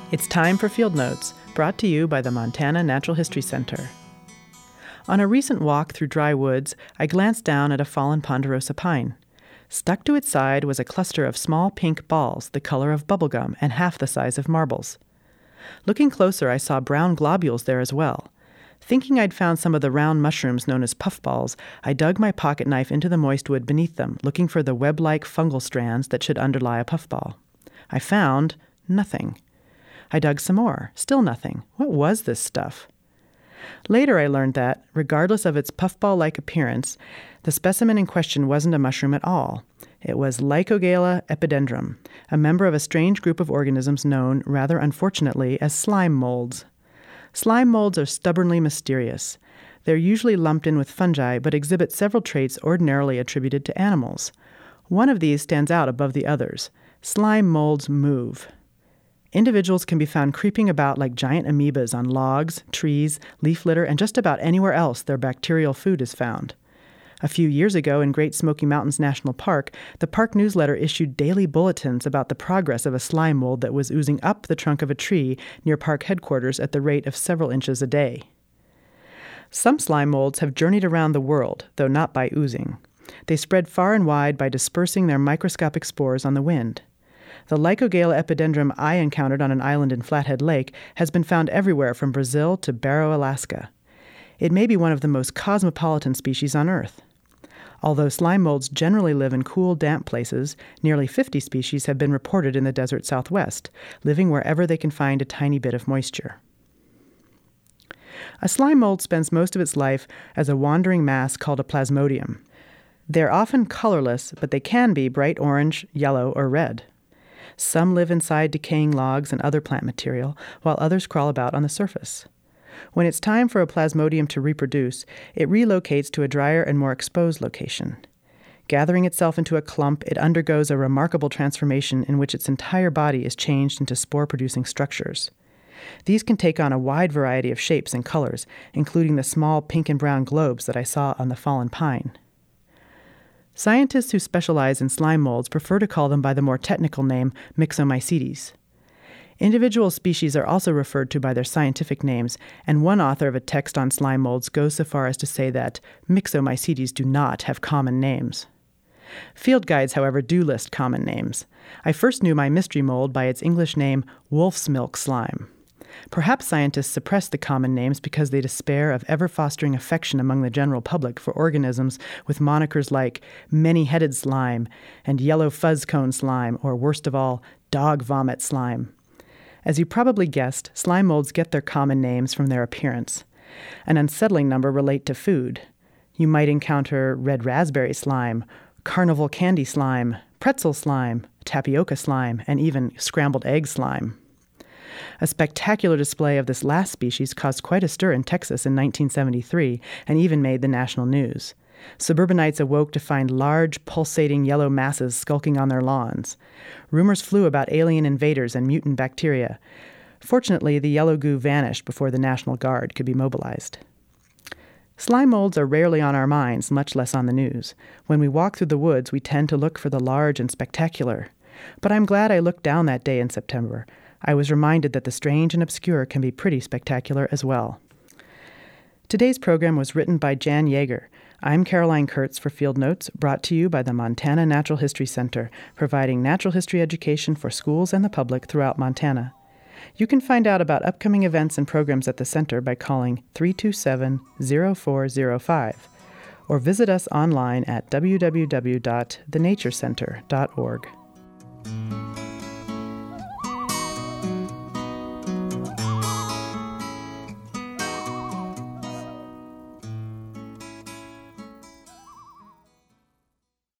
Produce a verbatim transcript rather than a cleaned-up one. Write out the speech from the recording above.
It's time for Field Notes, brought to you by the Montana Natural History Center. On a recent walk through dry woods, I glanced down at a fallen ponderosa pine. Stuck to its side was a cluster of small pink balls the color of bubblegum and half the size of marbles. Looking closer, I saw brown globules there as well. Thinking I'd found some of the round mushrooms known as puffballs, I dug my pocket knife into the moist wood beneath them, looking for the web-like fungal strands that should underlie a puffball. I found nothing. I dug some more. Still nothing. What was this stuff? Later I learned that, regardless of its puffball-like appearance, the specimen in question wasn't a mushroom at all. It was Lycogala epidendrum, a member of a strange group of organisms known, rather unfortunately, as slime molds. Slime molds are stubbornly mysterious. They're usually lumped in with fungi, but exhibit several traits ordinarily attributed to animals. One of these stands out above the others. Slime molds move. Individuals can be found creeping about like giant amoebas on logs, trees, leaf litter, and just about anywhere else their bacterial food is found. A few years ago in Great Smoky Mountains National Park, the park newsletter issued daily bulletins about the progress of a slime mold that was oozing up the trunk of a tree near park headquarters at the rate of several inches a day. Some slime molds have journeyed around the world, though not by oozing. They spread far and wide by dispersing their microscopic spores on the wind. The Lycogala epidendrum I encountered on an island in Flathead Lake has been found everywhere from Brazil to Barrow, Alaska. It may be one of the most cosmopolitan species on Earth. Although slime molds generally live in cool, damp places, nearly fifty species have been reported in the desert Southwest, living wherever they can find a tiny bit of moisture. A slime mold spends most of its life as a wandering mass called a plasmodium. They're often colorless, but they can be bright orange, yellow, or red. Some live inside decaying logs and other plant material, while others crawl about on the surface. When it's time for a plasmodium to reproduce, it relocates to a drier and more exposed location. Gathering itself into a clump, it undergoes a remarkable transformation in which its entire body is changed into spore-producing structures. These can take on a wide variety of shapes and colors, including the small pink and brown globes that I saw on the fallen pine. Scientists who specialize in slime molds prefer to call them by the more technical name Myxomycetes. Individual species are also referred to by their scientific names, and one author of a text on slime molds goes so far as to say that Myxomycetes do not have common names. Field guides, however, do list common names. I first knew my mystery mold by its English name, wolf's milk slime. Perhaps scientists suppress the common names because they despair of ever fostering affection among the general public for organisms with monikers like many-headed slime and yellow fuzz cone slime, or worst of all, dog vomit slime. As you probably guessed, slime molds get their common names from their appearance. An unsettling number relate to food. You might encounter red raspberry slime, carnival candy slime, pretzel slime, tapioca slime, and even scrambled egg slime. A spectacular display of this last species caused quite a stir in Texas in nineteen seventy-three and even made the national news. Suburbanites awoke to find large, pulsating yellow masses skulking on their lawns. Rumors flew about alien invaders and mutant bacteria. Fortunately, the yellow goo vanished before the National Guard could be mobilized. Slime molds are rarely on our minds, much less on the news. When we walk through the woods, we tend to look for the large and spectacular. But I'm glad I looked down that day in September. I was reminded that the strange and obscure can be pretty spectacular as well. Today's program was written by Jan Yeager. I'm Caroline Kurtz for Field Notes, brought to you by the Montana Natural History Center, providing natural history education for schools and the public throughout Montana. You can find out about upcoming events and programs at the center by calling three two seven, zero four zero five or visit us online at w w w dot the nature center dot org.